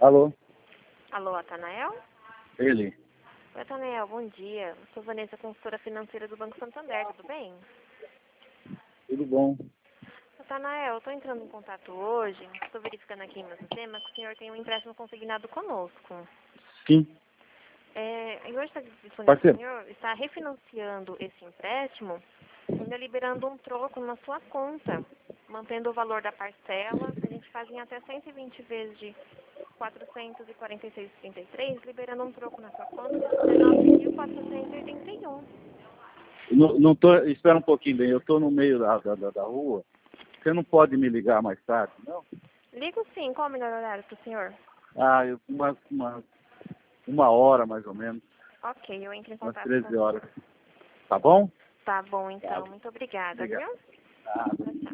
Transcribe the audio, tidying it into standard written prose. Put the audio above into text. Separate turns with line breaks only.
Alô?
Alô, Atanael?
Ele?
Oi, Atanael, bom dia. Eu sou Vanessa, consultora financeira do Banco Santander, tudo bem?
Tudo bom?
Atanael, eu estou entrando em contato hoje, estou verificando aqui em meu sistema que o senhor tem um empréstimo consignado conosco.
Sim.
E hoje está disponível, o
Parceiro.
senhor está refinanciando esse empréstimo, ainda liberando um troco na sua conta, mantendo o valor da parcela. A gente faz em até 120 vezes de 446,33, liberando um troco na sua conta de 19.481.
Não tô, espera um pouquinho bem, eu estou no meio da rua. Você não pode me ligar mais tarde, não?
Ligo sim, qual o melhor horário para o senhor?
Uma hora mais ou menos,
Ok, eu entro em
umas
contato com o
13
senhor.
horas. Tá bom?
Tá bom,
Tá.
então. Muito obrigada,
Obrigado.
viu?
Ah,
Tchau, tchau.